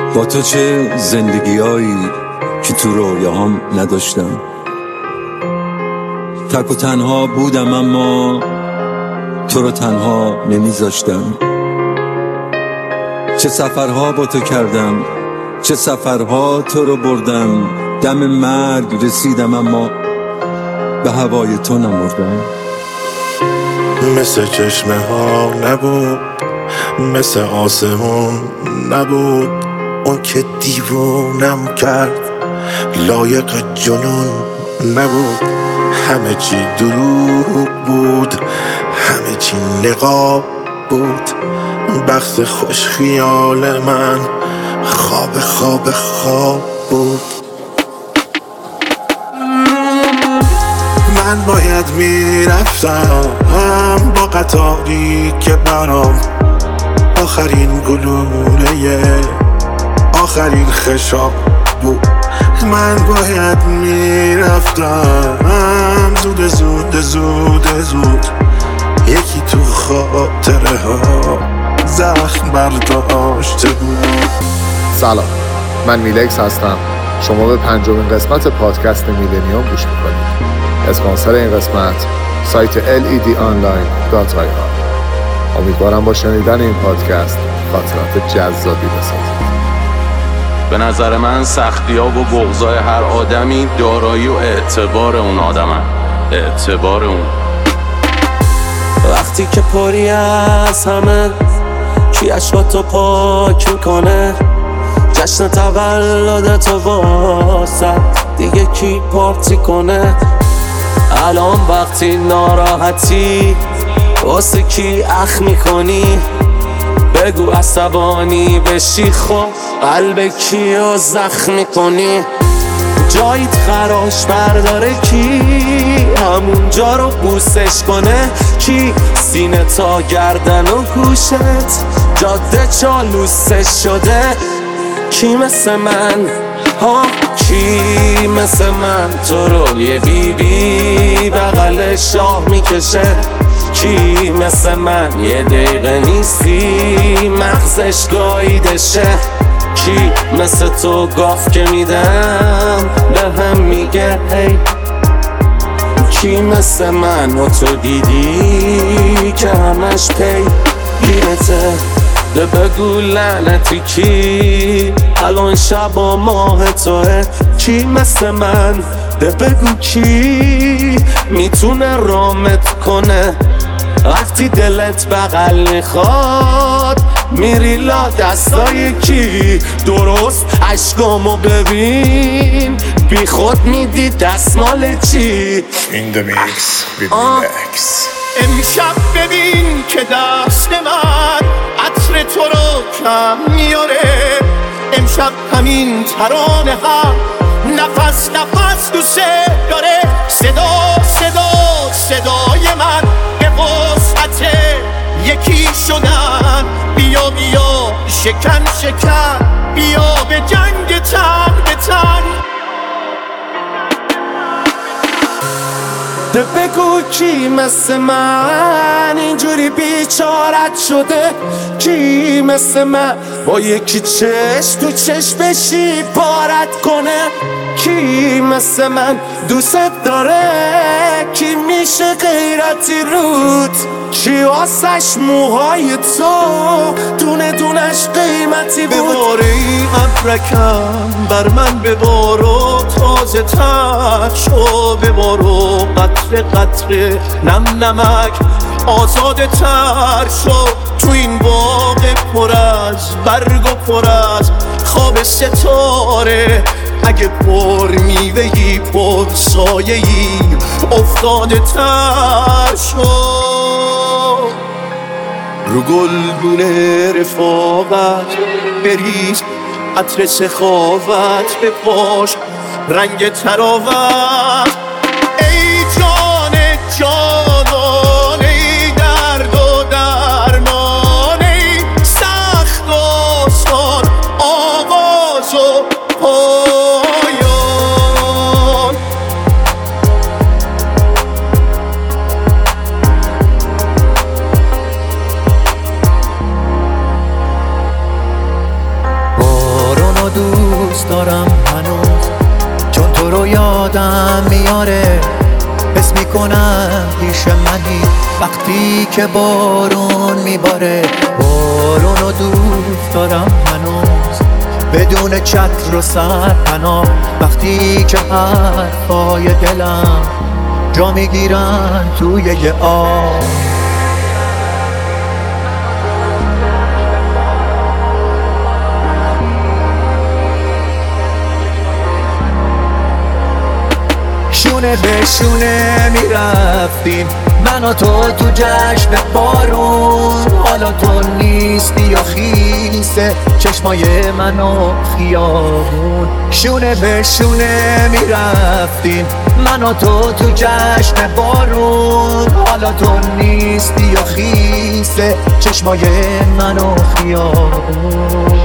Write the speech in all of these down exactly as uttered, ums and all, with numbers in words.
با تو چه زندگیایی که تو رویاهام نداشتم. تک و تنها بودم اما تو رو تنها نمیذاشتم. چه سفرها با تو کردم، چه سفرها تو رو بردم. دم مرگ رسیدم اما به هوای تو نمردم. مثل چشمه ها نبود، مثل آسمون نبود، اون که دیوونم کرد لایق جنون نبود. همه چی دروغ بود، همه چی نقاب بود. بخت خوش خیال من خواب خواب خواب بود. من باید میرفتم با قطاری که برام آخرین گلوله آخرین خشاب بود. من باید میرفتم زود زود زود زود یکی تو خاطره ها زخم برداشته بود. سلام، من میلکس هستم. شما به پنجمین قسمت پادکست میلنیوم گوش میکنید. اسپانسر این قسمت سایت ال ای دی آنلاین دات آی آر. امیدوارم با شنیدن این پادکست خاطرات جذابی بسازید. به نظر من سختی‌ها و بغضای هر آدمی دارایی و اعتبار اون آدمه. اعتبار اون وقتی که پری از همه کی اشکاتو پاک میکنه، جشن تولدتو واسه دیگه کی پارتی کنه. الان وقتی ناراحتی واسه کی اخ میکنی، بگو عصبانی بشی خب قلب کیو زخم میکنی. جایت خراش برداره کی همون جا رو بوسش کنه، کی سینه تا گردن و گوشت جاده چالوسش شده. کی مثل من ها، کی مثل من تو رو یه بی بی بغل شاه میکشه. کی مثل من یه دقیقه نیستی مغزش گاییدشه. کی مثل تو گاف که میدم به هم میگه هی. کی مثل من و تو دیدی که همش پی گیرته. ده بگو لعنتی کی الان شب و ماه توه. کی مثل من ده بگو کی میتونه رامت کنه. وقتی دلت بغل میخواد میری لا دستای کی. درست عشقامو ببین بی خود میدی دستمال چی. In the mix with Lex. امشب ببین که دست من عطر تو رو کم میاره. امشب همین ترانه هم نفس نفس دوست داره. صدا صدا صدای من به وسعت یکی شدن. بیا بیا شکن شکن بیا به جنگ تن به تن. ده بگو کی مثل من اینجوری بیچارت شده. کی مثل من با یکی چشم تو چشمشی بارت کنه. کی مثل من دوست داره، کی میشه غیرتی رود. کی آسش موهای تو دونه دونش قیمتی بود. بباره ای ابرکم بر من ببارو تازه تر شو. ببارو قطره قطره نم نمک آزاده تر شو. تو این باغ پر از برگ و پر از خواب ستاره. اگه پر میوهی پر سایه‌ای افتاده تر شو. رو گلگونه رفاقت بریز عطر سخاوت بپاش رنگ تراوت. ای جان جانان ای درد و درمان ای سخت آسان آغاز و پایان. باران دوست دارم هنوز، چون تو رو یادم میاره. حس میکنم پیش منی وقتی که بارون میباره. بارون رو دوست دارم هنوز، بدون چتر و سرپناه. وقتی که حرفای دلم جا میگیرن توی یه آب. شونه به شونه میرفتیم من و تو تو جشن بارون. حالا تو نیستی و خیسه چشمای من و خیابون. شونه به شونه میرفتیم من و تو تو جشن بارون. حالا تو نیستی و خیسه چشمای من و خیابون.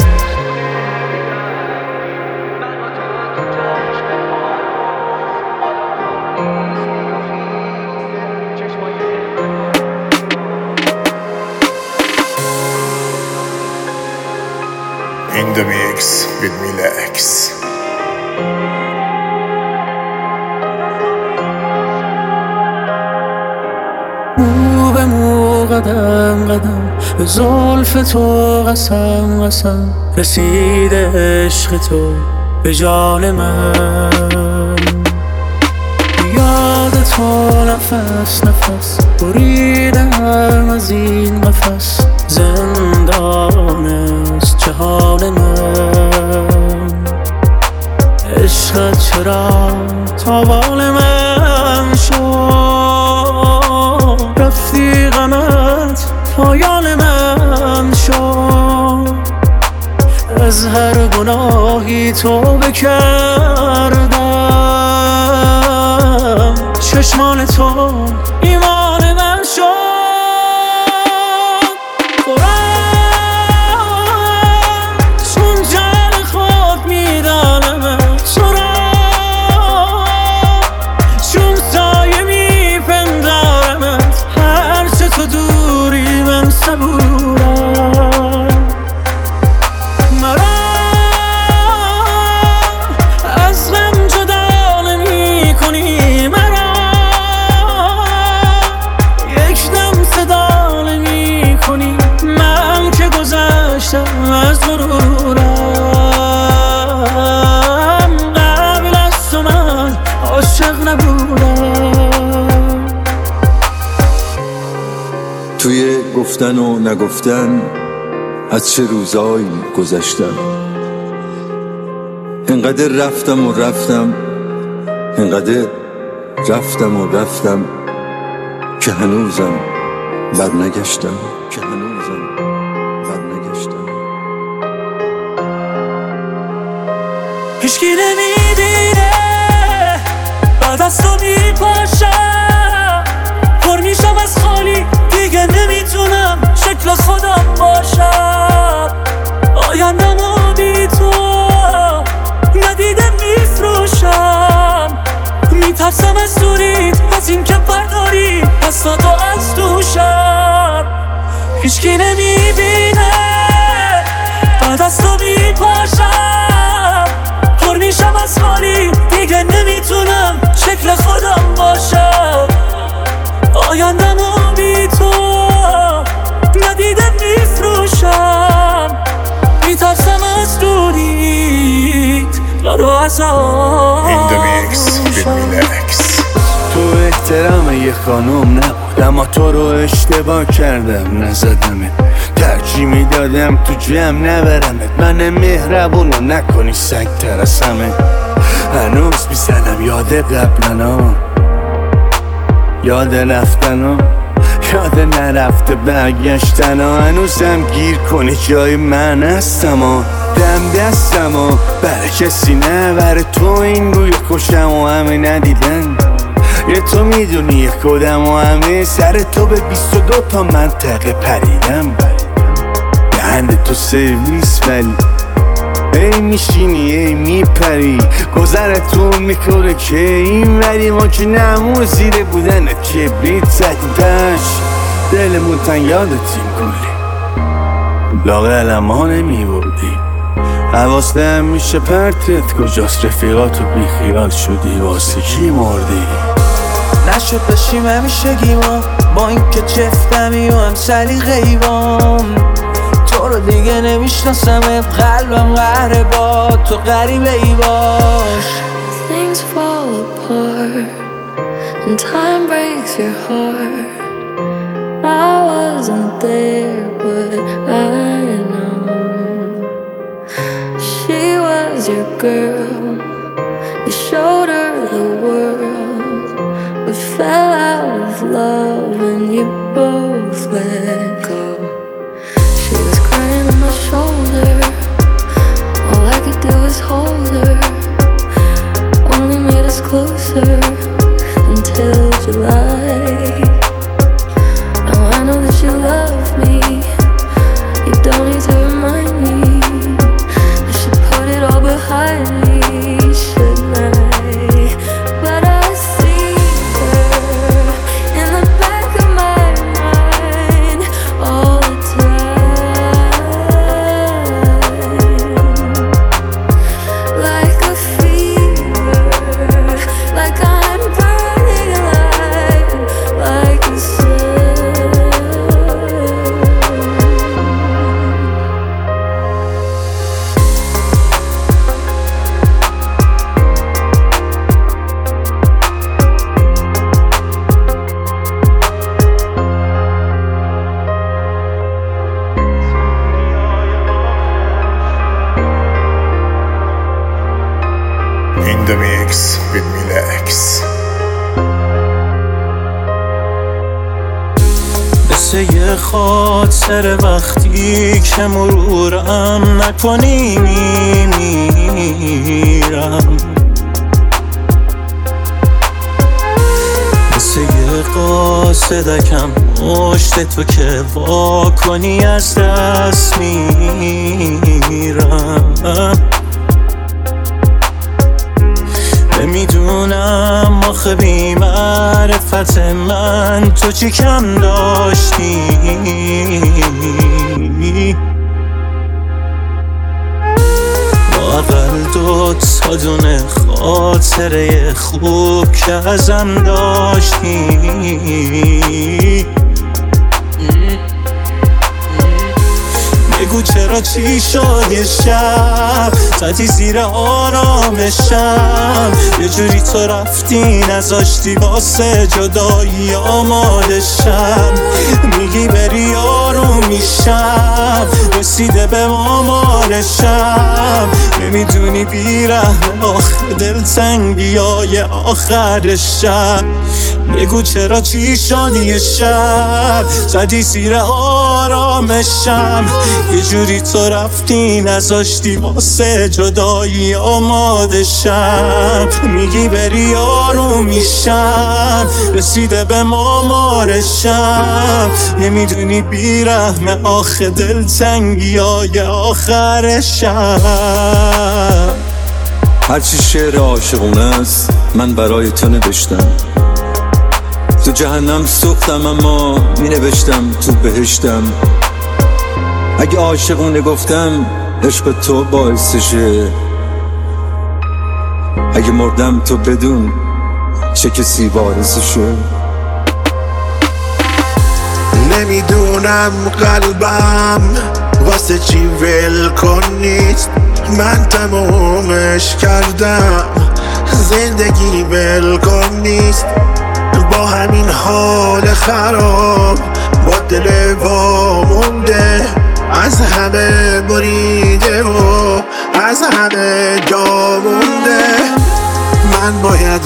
In the mix with Milex. مو به مو قدم قدم به زلف تو قسم قسم رسیده عشق تو به جان من. یاد تو نفس نفس بریدم از این قفس. زندان است جهان من. عشقت چرا تاوان من شد. رفتی غمت پایان من شد. از هر گناهی توبه کردم. چشمان تو ایمان من شد. از غرورم قبل از تو من عاشق نبودم. توی گفتن و نگفتن از چه روزایی گذشتم. اینقدر رفتم و رفتم، اینقدر رفتم و رفتم که هنوزم برنگشتم که هنوزم برنگشتم. هیچکی نمیبینه بعد از تو میپاشم. پر میشم از خالی دیگه نمیتونم شکل خودم باشم. آیندمو بی تو ندیده میفروشم. میترسم از دوریت، از این که برداری دستا تو از دوشم. هیچکی نمیبینه بعد از تو میپاشم. پر میشم از خالی دیگه نمیتونم شکل خودم باشم. آیندمو بی تو ندیده میفروشم. میترسم از دوریت لارو از آن. In the mix with Milex. تو احترام یه خانوم نبود، اما تو رو اشتباه کردم نزدمت. ترجیح میدادم تو جمع نبرمت. من مهربونو نکنی سگ ترسمه. هنوز میزنم یاد قبلنا، یاد رفتنا، یاد نرفته برگشتنا. هنوزم گیر کنی جای من هستم و دم دستم و برای کسی نبره. تو این روی کشم و همه ندیدن. یه تو میدونی یه کدم و همه سر تو به بیست و دو تا منطقه پریدم. دهند تو سرویس ولی ای میشینی ای میپری. گذرتون میکنه که این ولی ما که نمو زیره بودنت کبریت زدیم تش. دلمون تن یادتیم کلی لاغل ما نمیبردی. حواسم میشه پرتت کجاست، رفیقاتو بی خیال شدی، واسه کی مردی؟ نشد بشیم همیشگیما، با این که چفتمی و هم سلیقه‌ایوام. تو رو دیگه نمیشناسمت، قلبم قهره با تو غریبه ای باش. Things fall apart and time breaks your heart. I wasn't there but I know she was your girl. You showed her the world. We fell out of love and you both let go. She was crying on my shoulder. All I could do was hold her. Only made us closer until July. Now I know that you love me. You don't need to remind me. I should put it all behind me, shouldn't I? But I see her in the back of my mind all the time. Like a fever, like I'm burning alive, like a sun. In the mix with Milex. مثل یه خاطر وقتی که مرورم نکنی میمیرم. مثل یه قاصدکم مشت تو که وا کنی از دست میرم. نمیدونم آخه بی معرفت من تو چی کم داشتی. لااقل دو تا دونه خاطره خوب که ازم داشتی. بگو چرا چی شد یه شب زدی زیر آرامشم، یه جوری تو رفتی نذاشتی واسه جدایی آمادشم. میگی بری آروم میشم، رسیده به آمارشم. نمیدونی بیرحم آخه دلتنگی های آخرشم. بگو چرا چی شد یه شب زدی زیر آرامشم، یه جوری تو رفتی نذاشتی واسه جدایی آمادشم. میگی بری آروم میشم، رسیده به آمارشم. نمیدونی بیرحم آخه دلتنگی های آخرشم. هرچی شعر عاشقونه است من برای تو نوشتم. تو جهنم سوختم اما می نوشتم تو بهشتم. اگه عاشقونه گفتم عشق تو باعثشه، اگه مردم تو بدون چه کسی وارثشه. نمیدونم قلبم واسه چی ول کنیست، من تمومش کردم زندگی ول کنیست. با همین حال خراب با دل وامونده، از همه بریده و از همه جا مونده. من باید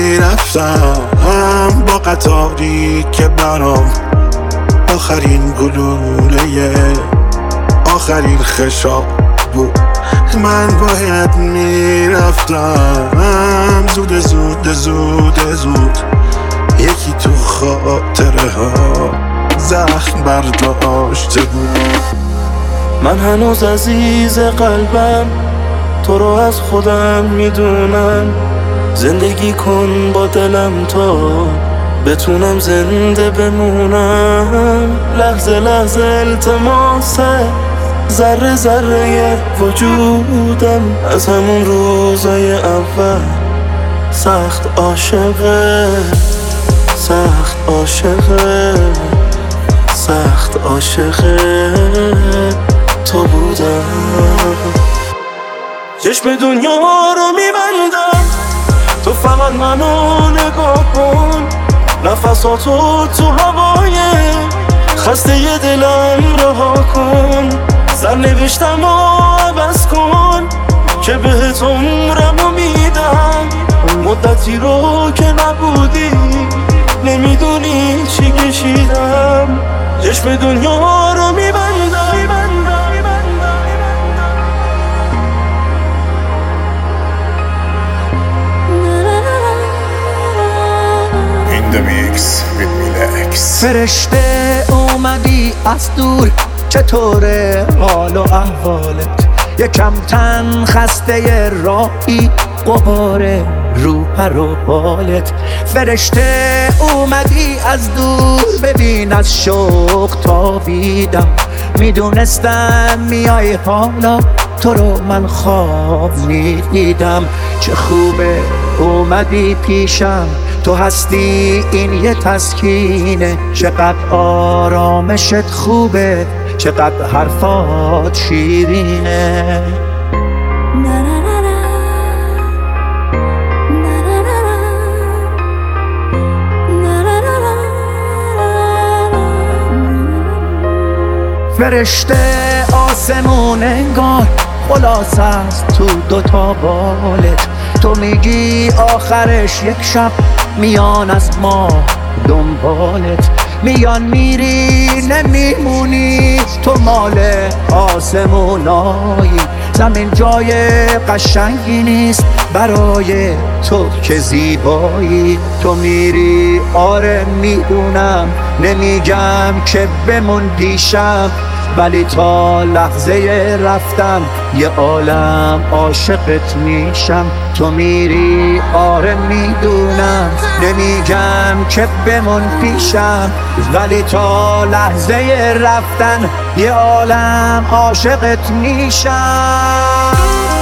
میرفتم با قطاری که برام آخرین گلوله آخرین خشاب بود. من باید میرفتم زود زود زود زود، یکی تو خاطره ها زخم برداشته بود. من هنوز عزیز قلبم تو رو از خودم میدونم. زندگی کن با دلم تا بتونم زنده بمونم. لحظه لحظه التماسه ذره ذره وجودم از همون روزای اول سخت عاشقه، سخت عاشقه، سخت عاشقه تو بودم. چشم دنیا رو میبندم، تو فقط منو نگاه کن، نفساتو تو هوای خسته ی دلم رها کن، سرنوشتم رو عوض کن که بهت عمرمو میدم. مدتی رو که نبودی نمیدونی چی کشیدم، چشم دنیا رو میبندم. In the mix with میلکس. فرشته اومدی از دور، چطوره حال و احوالت؟ یکم تن خسته راهی، غباره رو پر و بالت. فرشته اومدی از دور، ببین از شوق تابیدم، میدونستم میای حالا تو رو من خواب میدیدم. چه خوبه اومدی پیشم، تو هستی این یه تسکینه، چقدر آرامشت خوبه، چقدر حرفات شیرینه. فرشته آسمون انگار خلاص است تو دوتا بالت، تو میگی آخرش یک شب میان از ما دنبالت، میان میری نمیمونی، تو مال آسمونایی، زمین جای قشنگی نیست برای تو که زیبایی. تو میری آره میدونم، نمیگم که بمون پیشم، ولی تا لحظه رفتن یه عالم عاشقت میشم. تو میری آره میدونم، نمیگم که بمون پیشم، ولی تا لحظه رفتن یه عالم عاشقت میشم.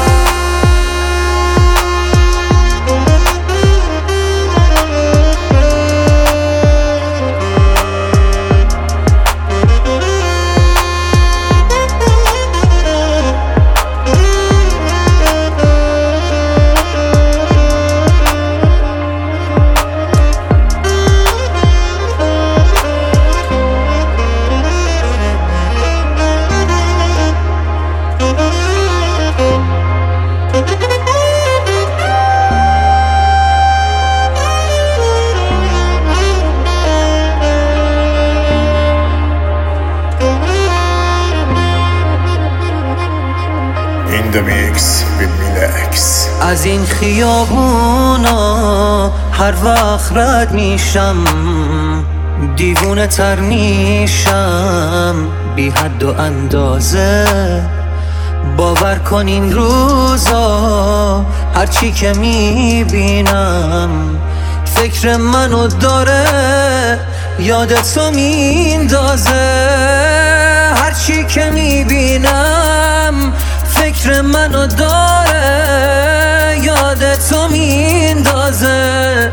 In the mix with میلکس. از این خیابونا هر وقت رد میشم، دیوونه تر میشم بی حد و اندازه. باور کن این روزا هرچی که میبینم فکر منو داره یاد تو میندازه. هرچی که میبینم فکر منو داره یاد تو میندازه.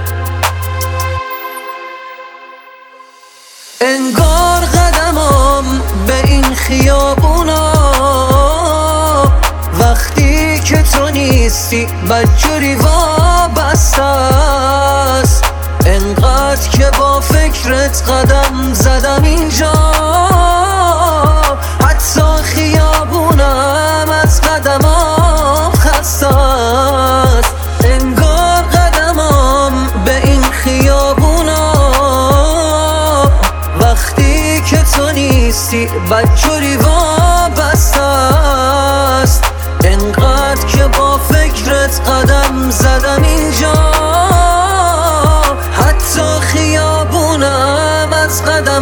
انگار قدمم به این خیابونا وقتی که تو نیستی بدجوری وابسته است. انقدر که با فکرت قدم زدم اینجا، حتی خیابونم از قدمام خسته است. انگار قدمم به این خیابونا وقتی که تو نیستی بدجوری وابسته است. انقدر که با فکرت قدم زدم اینجا، حتی خیابونم از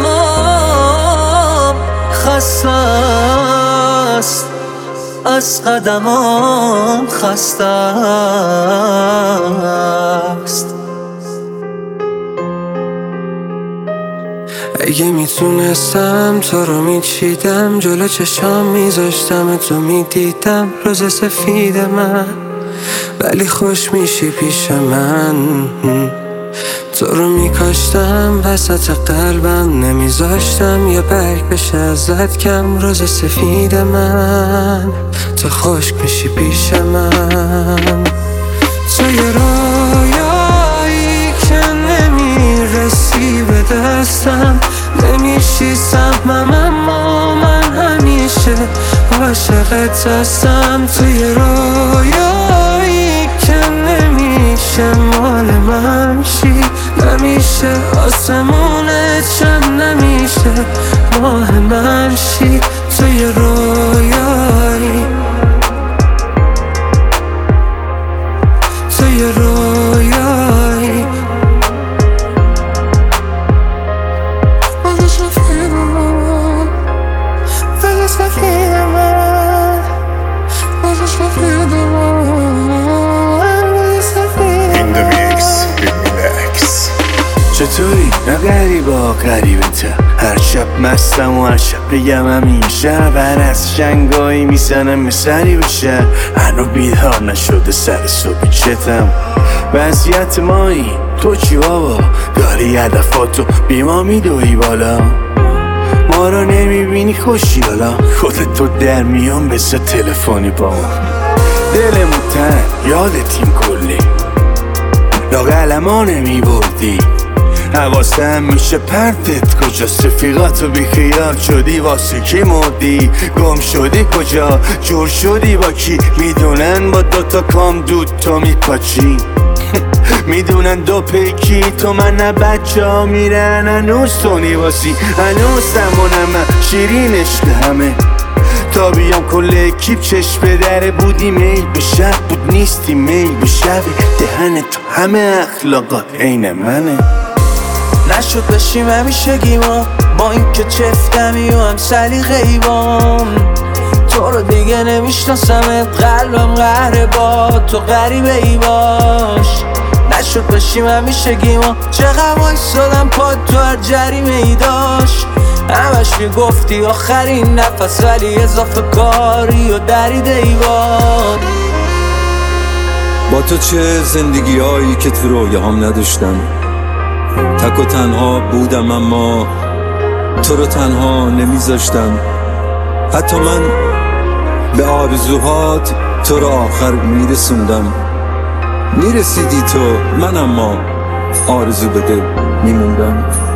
قدمام خسته است، از قدمام خسته است. اگه میتونستم تو رو میچیدم، جلو چشام میذاشتم تو میدیدم روز سفید من، ولی خوش میشی پیش من. تو رو میکاشتم وسط قلبم، نمیذاشتم یه برگ بشه ازت کم روز سفید من. تو خشک میشی پیش من، تو یه رویایی که نمیرسی به دستم، نمیشی سهمم اما من همیشه عاشقت هستم. تو یه رویایی که نمیشه مال من شی، نمیشه آسمونت چند نمیشه ماه من شی. تو یه رویایی، تو یه رویایی، In the mix with Milex. چطوری؟ نه غریبا غریبته، هر شب مستم و هر شب بگم همین شب، هر از شنگایی میزنم مثلی بشه، هنو بیدار نشده سر صبح چتم. وضعیت مایی تو چی بابا؟ داری هدفاتو بی ما میدوی بالا، ما رو نمیبینی خوشی حالا، خودتو در میان بسه تلفنی با ما. دلمون تن یادتیم کلی، لاغلما نمیبردی، حواستم میشه پرتت کجاست، رفیقاتو بیخیال شدی واسه کی مردی، گم شدی کجا، جور شدی با کی، میدونن با دوتا کام دود تو میپاچی میدونن دو پیکی تو من نه بچه ها میرن هنوز تو نیواسی، هنوز سمونم شیرین عشق همه، تا بیام کل اکیب چشم به دره بودی، میل به شب بود نیستی میل به شب، دهن تو همه اخلاقات عین منه. نشد بشیم همیشه گیما، با این که چفتمی و هم سلیقه‌ای بام، تو رو دیگه نمیشناسم، قلبم قهره با تو غریبه ای باش. نشد بشیم همیشه گیما، چقدر وایسادم پاد تو هر جریمه ای داشت، همش میگفتی آخرین نفس ولی اضافه کاری و دریده ای باد. با تو چه زندگی هایی که تو رویاهام نداشتم، تک و تنها بودم اما تو رو تنها نمیذاشتم، حتی من به آرزوهات تو رو آخر میرسوندم، میرسیدی تو من اما آرزو به دل میموندم.